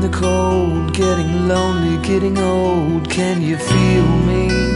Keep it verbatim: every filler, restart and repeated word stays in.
the cold, getting lonely, getting old. Can you feel me?